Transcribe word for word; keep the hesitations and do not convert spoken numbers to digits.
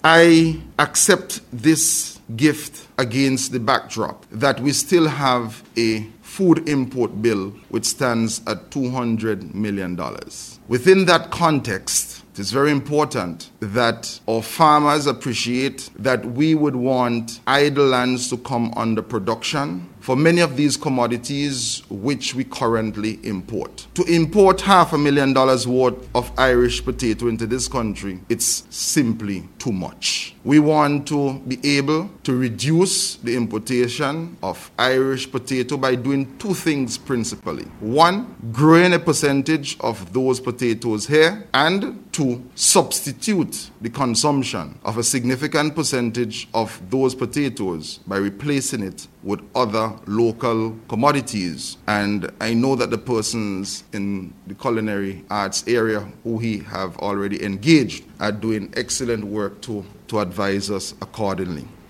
I accept this gift against the backdrop that we still have a food import bill which stands at two hundred million dollars. Within that context, it is very important that our farmers appreciate that we would want idle lands to come under production for many of these commodities which we currently import. To import half a million dollars worth of Irish potato into this country, it's simply too much. We want to be able to reduce the importation of Irish potato by doing two things principally. One, growing a percentage of those potatoes here, and two, substitute the consumption of a significant percentage of those potatoes by replacing it with other local commodities. And I know that the persons in the culinary arts area who we have already engaged are doing excellent work to, to advise us accordingly.